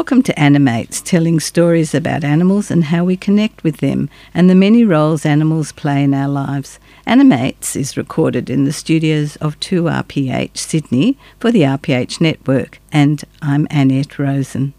Welcome to Animates, telling stories about animals and how we connect with them and the many roles animals play in our lives. Animates is recorded in the studios of 2RPH Sydney for the RPH network, and I'm Annette Rosen.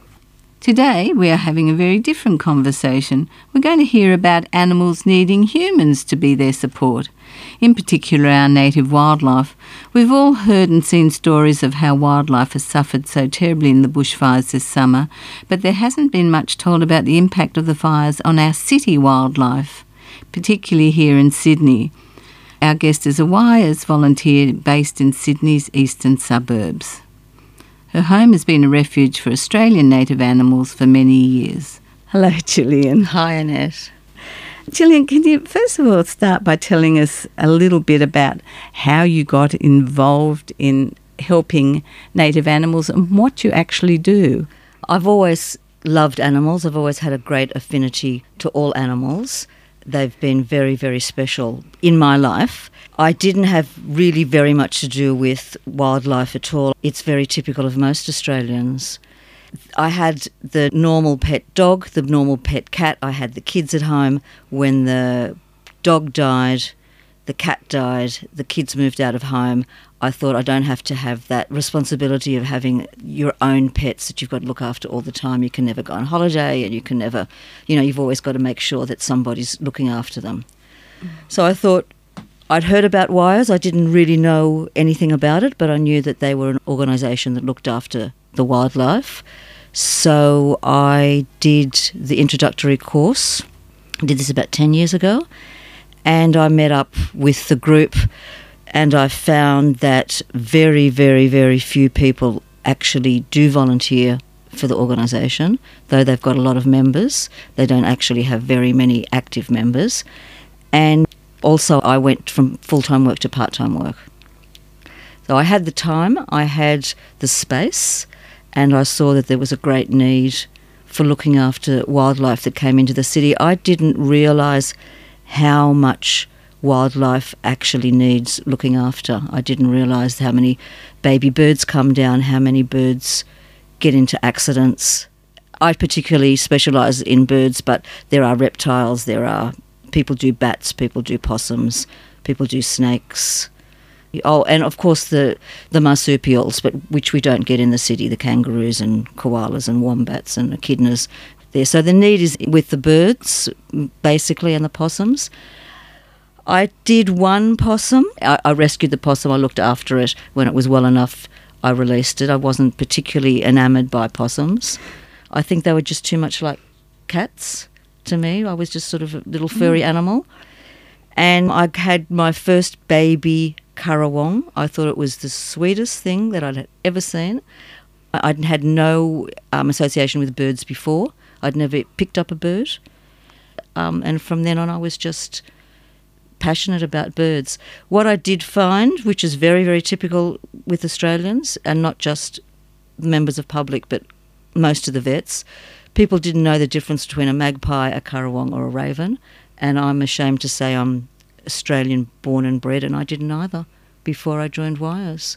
Today we are having a very different conversation. We're going to hear about animals needing humans to be their support, in particular our native wildlife. We've all heard and seen stories of how wildlife has suffered so terribly in the bushfires this summer, but there hasn't been much told about the impact of the fires on our city wildlife, particularly here in Sydney. Our guest is a Wires volunteer based in Sydney's eastern suburbs. Her home has been a refuge for Australian native animals for many years. Hello, Gillian. Hi, Annette. Gillian, can you first of all start by telling us a little bit about how you got involved in helping native animals and what you actually do? I've always loved animals. I've always had a great affinity to all animals. They've been very, very special in my life. I didn't have really very much to do with wildlife at all. It's very typical of most Australians. I had the normal pet dog, the normal pet cat. I had the kids at home. When the dog died, the cat died, the kids moved out of home. I thought I don't have to have that responsibility of having your own pets that you've got to look after all the time. You can never go on holiday and you can never, you've always got to make sure that somebody's looking after them. So I thought, I'd heard about Wires. I didn't really know anything about it, but I knew that they were an organisation that looked after the wildlife. So I did the introductory course. I did this about 10 years ago, and I met up with the group, and I found that very, very, very few people actually do volunteer for the organisation. Though they've got a lot of members, they don't actually have very many active members. And also, I went from full-time work to part-time work. So I had the time, I had the space, and I saw that there was a great need for looking after wildlife that came into the city. I didn't realise how much wildlife actually needs looking after. I didn't realise how many baby birds come down, how many birds get into accidents. I particularly specialise in birds, but there are reptiles, people do bats, people do possums, people do snakes. Oh, and of course the marsupials, but which we don't get in the city, the kangaroos and koalas and wombats and echidnas there. So the need is with the birds, basically, and the possums. I did one possum. I rescued the possum. I looked after it. When it was well enough, I released it. I wasn't particularly enamoured by possums. I think they were just too much like cats to me. I was just sort of a little furry animal. And I had my first baby currawong. I thought it was the sweetest thing that I'd ever seen. I'd had no association with birds before. I'd never picked up a bird. And from then on I was just passionate about birds. What I did find, which is very, very typical with Australians, and not just members of public but most of the vets, people didn't know the difference between a magpie, a currawong or a raven, and I'm ashamed to say I'm Australian born and bred, and I didn't either before I joined Wires.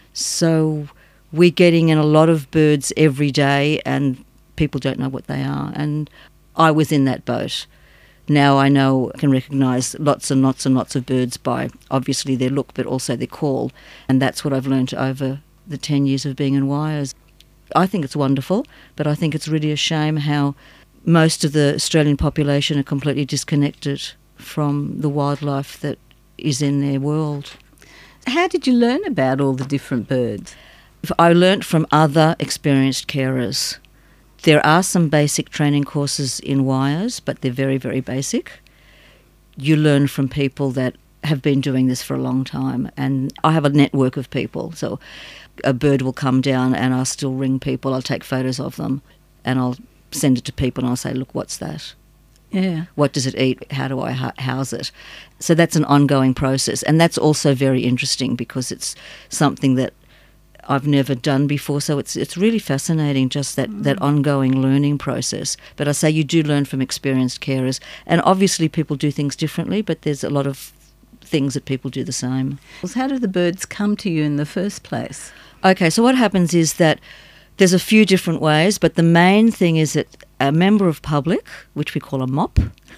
So we're getting in a lot of birds every day and people don't know what they are, and I was in that boat. Now I know, I can recognise lots and lots and lots of birds by obviously their look but also their call, and that's what I've learned over the 10 years of being in Wires. I think it's wonderful, but I think it's really a shame how most of the Australian population are completely disconnected from the wildlife that is in their world. How did you learn about all the different birds? I learnt from other experienced carers. There are some basic training courses in Wires, but they're very, very basic. You learn from people that have been doing this for a long time, and I have a network of people, so a bird will come down and I'll still ring people, I'll take photos of them and I'll send it to people and I'll say, look, what's that? Yeah. What does it eat? How do I house it? So that's an ongoing process, and that's also very interesting because it's something that I've never done before, so it's really fascinating, just that ongoing learning process. But I say you do learn from experienced carers, and obviously people do things differently, but there's a lot of things that people do the same. How do the birds come to you in the first place? Okay, so what happens is that There's a few different ways, but the main thing is that a member of public, which we call a mop.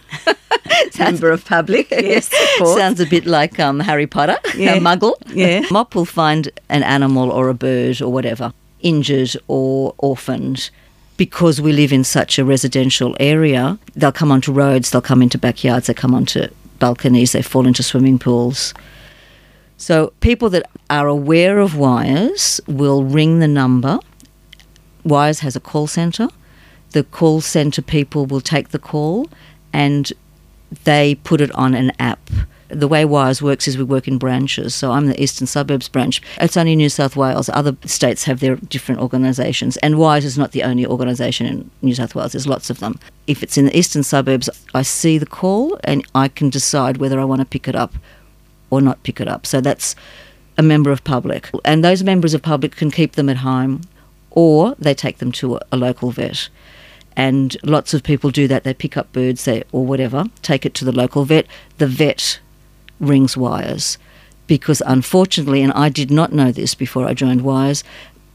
Member of public, yes, of course. Sounds a bit like Harry Potter, Yeah. a muggle. Yeah. Mop will find an animal or a bird or whatever, injured or orphaned. Because we live in such a residential area, they'll come onto roads, they'll come into backyards, they come onto balconies, they fall into swimming pools. So people that are aware of Wires will ring the number. Wires has a call centre. The call centre people will take the call and they put it on an app. The way Wires works is we work in branches. So I'm the Eastern Suburbs branch. It's only New South Wales. Other states have their different organisations. And Wires is not the only organisation in New South Wales. There's lots of them. If it's in the Eastern Suburbs, I see the call and I can decide whether I want to pick it up or not pick it up. So that's a member of public. And those members of public can keep them at home or they take them to a local vet. And lots of people do that. They pick up birds or whatever, take it to the local vet. The vet rings Wires because unfortunately, and I did not know this before I joined Wires,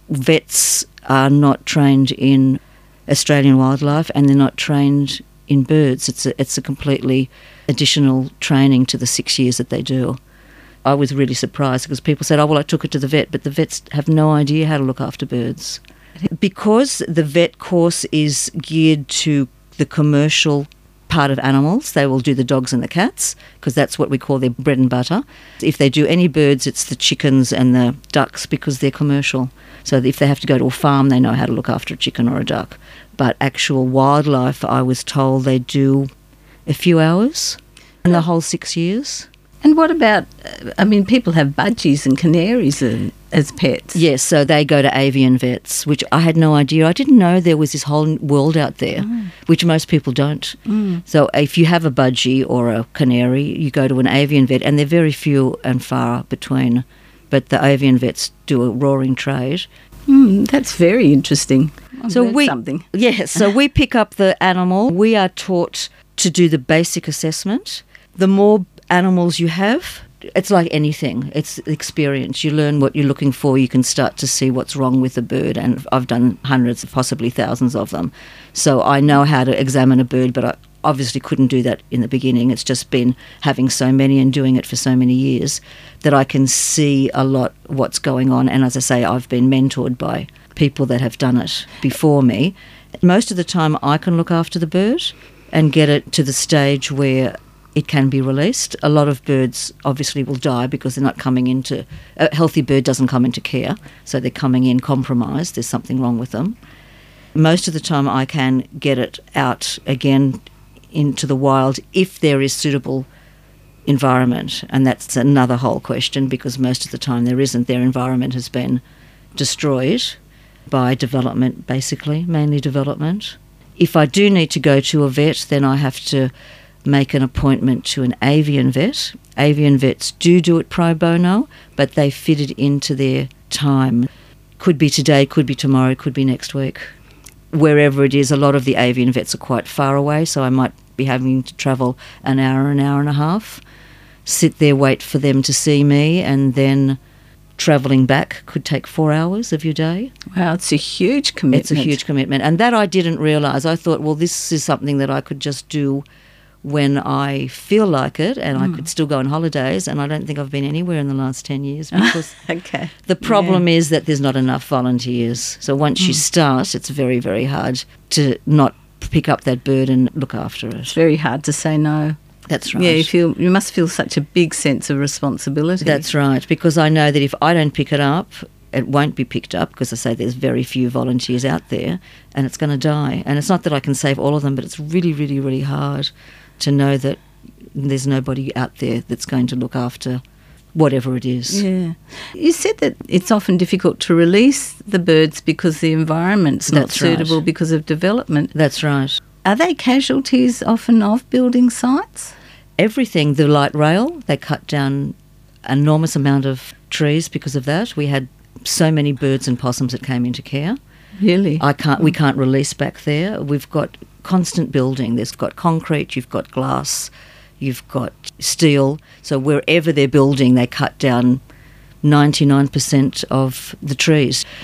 vets are not trained in Australian wildlife and they're not trained in birds. It's a completely additional training to the 6 years that they do. I was really surprised because people said, oh, well, I took it to the vet, but the vets have no idea how to look after birds. Because the vet course is geared to the commercial part of animals, they will do the dogs and the cats because that's what we call their bread and butter. If they do any birds, it's the chickens and the ducks because they're commercial. So if they have to go to a farm, they know how to look after a chicken or a duck. But actual wildlife, I was told they do a few hours in the whole 6 years. And what about, people have budgies and canaries as pets. Yes, so they go to avian vets, which I had no idea. I didn't know there was this whole world out there, which most people don't. So if you have a budgie or a canary, you go to an avian vet, and they're very few and far between. But the avian vets do a roaring trade. That's very interesting. Something. Yes, so we pick up the animal. We are taught to do the basic assessment. The more animals you have, it's like anything. It's experience. You learn what you're looking for. You can start to see what's wrong with a bird. And I've done hundreds, possibly thousands of them. So I know how to examine a bird, but I obviously couldn't do that in the beginning. It's just been having so many and doing it for so many years that I can see a lot what's going on. And as I say, I've been mentored by people that have done it before me. Most of the time I can look after the bird and get it to the stage where it can be released. A lot of birds obviously will die because they're not coming into... A healthy bird doesn't come into care, so they're coming in compromised. There's something wrong with them. Most of the time I can get it out again into the wild if there is suitable environment, and that's another whole question because most of the time there isn't. Their environment has been destroyed by development, basically, mainly development. If I do need to go to a vet, then I have to make an appointment to an avian vet. Avian vets do it pro bono, but they fit it into their time. Could be today, could be tomorrow, could be next week. Wherever it is, a lot of the avian vets are quite far away, so I might be having to travel an hour and a half, sit there, wait for them to see me, and then travelling back could take 4 hours of your day. Wow, it's a huge commitment. It's a huge commitment. And that I didn't realise. I thought, well, this is something that I could just do when I feel like it, and I could still go on holidays, and I don't think I've been anywhere in the last 10 years because Okay. The problem is that there's not enough volunteers. So once you start, it's very, very hard to not pick up that bird and look after it. It's very hard to say no. That's right. Yeah, you must feel such a big sense of responsibility. That's right, because I know that if I don't pick it up, it won't be picked up because I say there's very few volunteers out there and it's going to die. And it's not that I can save all of them, but it's really, really, really hard to know that there's nobody out there that's going to look after whatever it is. Yeah. You said that it's often difficult to release the birds because the environment's not suitable because of development. That's right. Are they casualties often of building sites? Everything. The light rail, they cut down an enormous amount of trees because of that. We had so many birds and possums that came into care. Really? We can't release back there. We've got constant building. There's got concrete, you've got glass, you've got steel. So wherever they're building, they cut down 99% of the trees.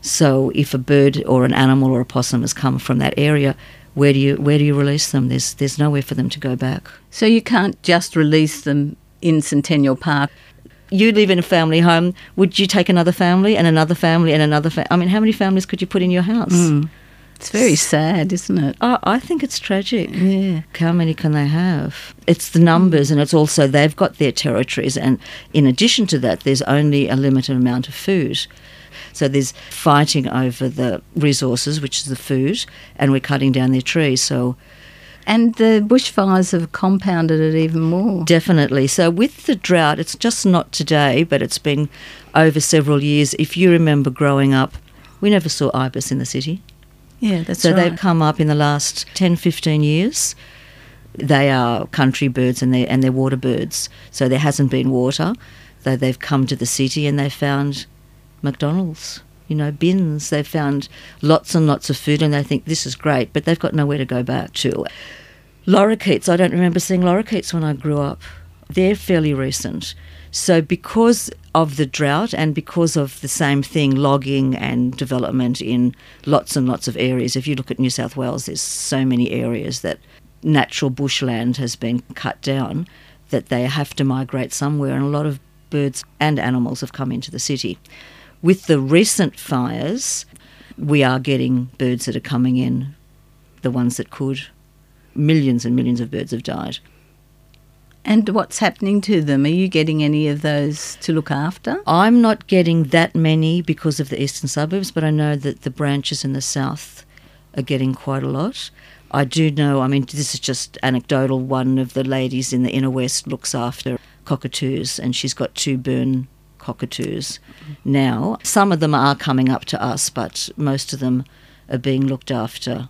So if a bird or an animal or a possum has come from that area, where do you release them? There's nowhere for them to go back. So you can't just release them in Centennial Park. You live in a family home. Would you take another family and another family and another family? I mean, how many families could you put in your house? It's very sad, isn't it? I think it's tragic. Yeah. How many can they have? It's the numbers, and it's also they've got their territories, and in addition to that, there's only a limited amount of food. So there's fighting over the resources, which is the food, and we're cutting down their trees. So And the bushfires have compounded it even more. definitely. So with the drought, it's just not today, but it's been over several years. If you remember growing up, we never saw ibis in the city. Yeah, that's So right. they've come up in the last 10, 15 years. They are country birds and they're water birds. So there hasn't been water. Though they've come to the city and they've found McDonald's, bins. They've found lots and lots of food and they think this is great, but they've got nowhere to go back to. Lorikeets, I don't remember seeing lorikeets when I grew up. They're fairly recent. So because of the drought and because of the same thing, logging and development in lots and lots of areas, if you look at New South Wales, there's so many areas that natural bushland has been cut down that they have to migrate somewhere, and a lot of birds and animals have come into the city. With the recent fires, we are getting birds that are coming in, the ones that could. Millions and millions of birds have died. And what's happening to them? Are you getting any of those to look after? I'm not getting that many because of the eastern suburbs, but I know that the branches in the south are getting quite a lot. I do know, this is just anecdotal, one of the ladies in the inner west looks after cockatoos and she's got 2 burn cockatoos now. Some of them are coming up to us, but most of them are being looked after.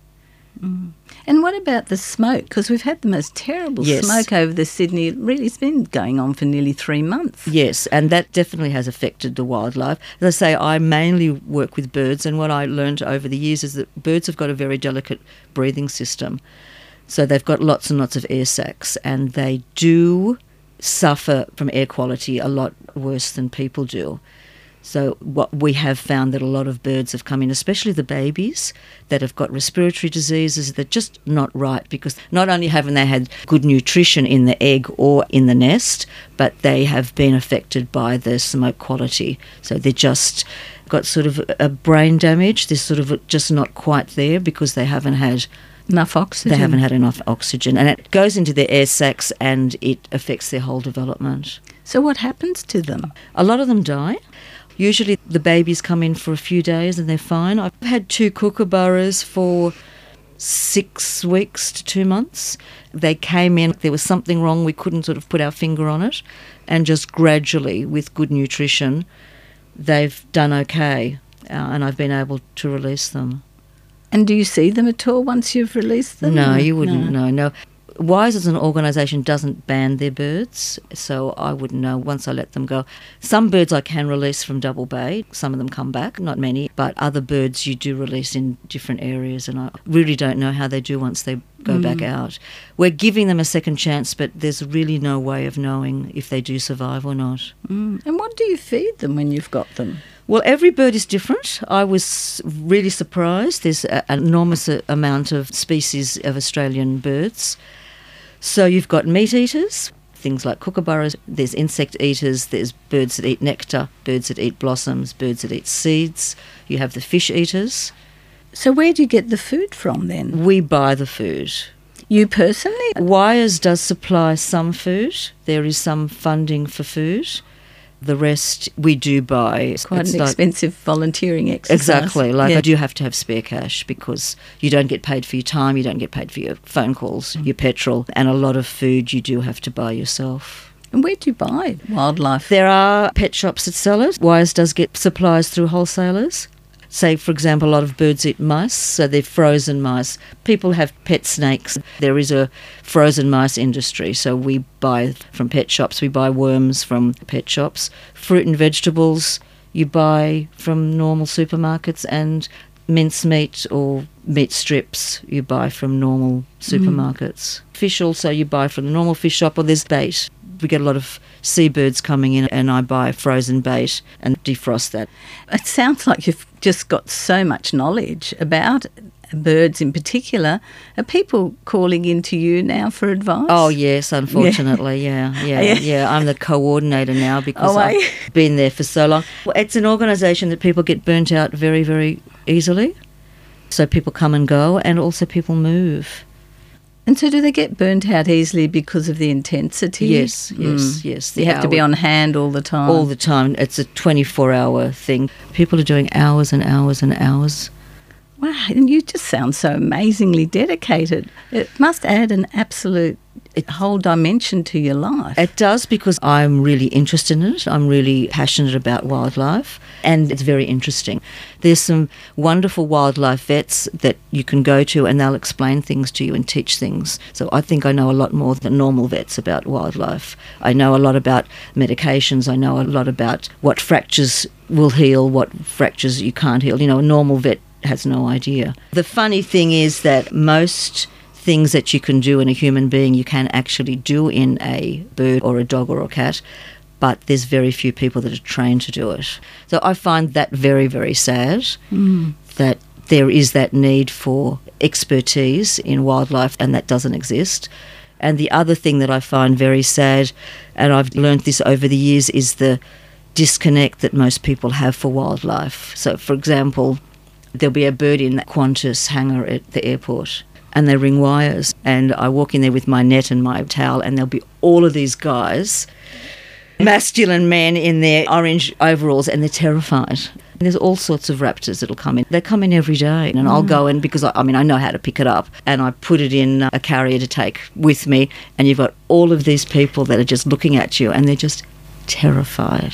And what about the smoke? Because we've had the most terrible Yes. smoke over the Sydney. It's been going on for nearly 3 months. Yes, and that definitely has affected the wildlife. As I say, I mainly work with birds, and what I learned over the years is that birds have got a very delicate breathing system. So they've got lots and lots of air sacs, and they do suffer from air quality a lot worse than people do. So what we have found that a lot of birds have come in, especially the babies that have got respiratory diseases, they're just not right, because not only haven't they had good nutrition in the egg or in the nest, but they have been affected by the smoke quality. So they're just got sort of a brain damage. They're sort of just not quite there because they haven't had Enough oxygen. They haven't had enough oxygen, and it goes into their air sacs and it affects their whole development. So what happens to them? A lot of them die. Usually the babies come in for a few days and they're fine. I've had 2 kookaburras for 6 weeks to 2 months. They came in, there was something wrong, we couldn't sort of put our finger on it, and just gradually, with good nutrition, they've done okay, and I've been able to release them. And do you see them at all once you've released them? No, you wouldn't. No. WISE as an organisation doesn't ban their birds, so I wouldn't know once I let them go. Some birds I can release from Double Bay. Some of them come back, not many, but other birds you do release in different areas, and I really don't know how they do once they go back out. We're giving them a second chance, but there's really no way of knowing if they do survive or not. And what do you feed them when you've got them? Well, every bird is different. I was really surprised. There's an enormous amount of species of Australian birds. So you've got meat eaters, things like kookaburras. There's insect eaters. There's birds that eat nectar, birds that eat blossoms, birds that eat seeds. You have the fish eaters. So where do you get the food from then? We buy the food. You personally? WIRES does supply some food. There is some funding for food. The rest we do buy. It's quite an expensive volunteering exercise. Exactly. I do have to have spare cash because you don't get paid for your time, you don't get paid for your phone calls, your petrol, and a lot of food you do have to buy yourself. And where do you buy wildlife? There are pet shops that sell it. WIRES does get supplies through wholesalers. Say, for example, a lot of birds eat mice, so they're frozen mice. People have pet snakes. There is a frozen mice industry, so we buy from pet shops. We buy worms from pet shops. Fruit and vegetables you buy from normal supermarkets, and mincemeat or meat strips you buy from normal supermarkets. Fish also you buy from the normal fish shop, or there's bait. We get a lot of seabirds coming in, and I buy frozen bait and defrost that. It sounds like you've just got so much knowledge about birds in particular. Are people calling in to you now for advice? Oh, yes, unfortunately, yeah. I'm the coordinator now because I've been there for so long. It's an organisation that people get burnt out very, very easily. So people come and go, and also people move. And so do they get burnt out easily because of the intensity? Yes. You have to be on hand all the time. All the time. It's a 24-hour thing. People are doing hours and hours and hours. Wow, and you just sound so amazingly dedicated. It must add an absolute whole dimension to your life. It does, because I'm really interested in it. I'm really passionate about wildlife, and it's very interesting. There's some wonderful wildlife vets that you can go to, and they'll explain things to you and teach things. So I think I know a lot more than normal vets about wildlife. I know a lot about medications. I know a lot about what fractures will heal, what fractures you can't heal. You know, a normal vet has no idea. The funny thing is that most things that you can do in a human being, you can actually do in a bird or a dog or a cat, but there's very few people that are trained to do it. So I find that very, very sad, that there is that need for expertise in wildlife, and that doesn't exist. And the other thing that I find very sad, and I've learned this over the years, is the disconnect that most people have for wildlife. So, for example, there'll be a bird in the Qantas hangar at the airport, and they ring wires, and I walk in there with my net and my towel, and there'll be all of these guys, masculine men in their orange overalls, and they're terrified. And there's all sorts of raptors that'll come in. They come in every day, and I'll go in, because I know how to pick it up, and I put it in a carrier to take with me, and you've got all of these people that are just looking at you, and they're just terrified.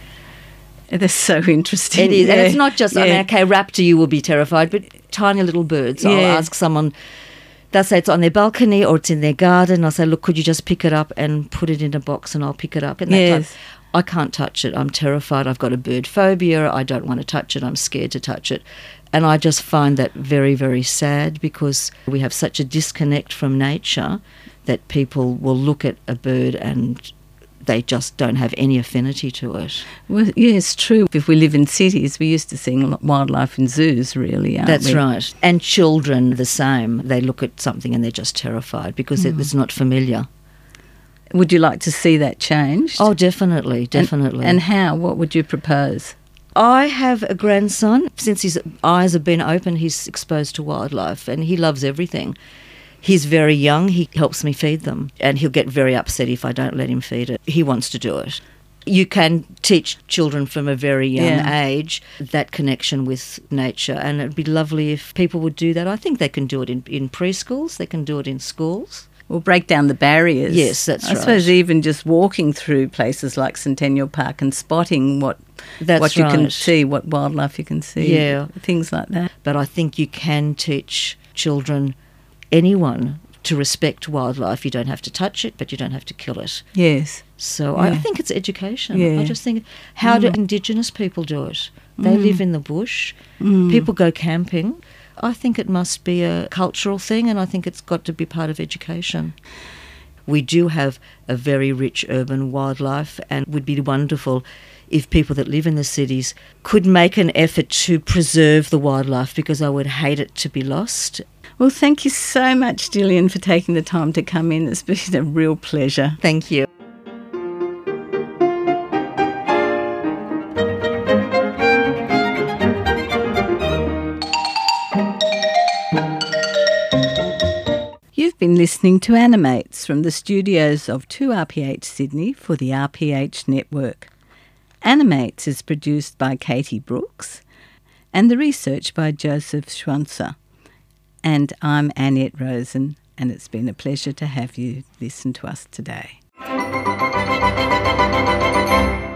That's so interesting. It is. And it's not just, okay, raptor, you will be terrified, but tiny little birds. I'll ask someone, they'll say it's on their balcony or it's in their garden. I'll say, look, could you just pick it up and put it in a box, and I'll pick it up. And that time, I can't touch it. I'm terrified. I've got a bird phobia. I don't want to touch it. I'm scared to touch it. And I just find that very, very sad, because we have such a disconnect from nature that people will look at a bird and they just don't have any affinity to it. Well, yeah, it's true. If we live in cities, we're used to seeing wildlife in zoos, really, aren't we? That's right. And children, the same. They look at something and they're just terrified because it's not familiar. Would you like to see that changed? Oh, definitely. And how? What would you propose? I have a grandson. Since his eyes have been open, he's exposed to wildlife, and he loves everything. He's very young. He helps me feed them, and he'll get very upset if I don't let him feed it. He wants to do it. You can teach children from a very young age that connection with nature, and it'd be lovely if people would do that. I think they can do it in preschools. They can do it in schools. We'll break down the barriers. Yes, that's right. I suppose even just walking through places like Centennial Park and spotting what you can see, what wildlife you can see, things like that. But I think you can teach children, anyone, to respect wildlife. You don't have to touch it, but you don't have to kill it. Yes. So I think it's education. Yeah. I just think, how do Indigenous people do it? They live in the bush. People go camping. I think it must be a cultural thing, and I think it's got to be part of education. We do have a very rich urban wildlife, and it would be wonderful if people that live in the cities could make an effort to preserve the wildlife, because I would hate it to be lost. Well, thank you so much, Gillian, for taking the time to come in. It's been a real pleasure. Thank you. You've been listening to Animates from the studios of 2RPH Sydney for the RPH Network. Animates is produced by Katie Brooks and the research by Joseph Schwanzer. And I'm Annette Rosen, and it's been a pleasure to have you listen to us today.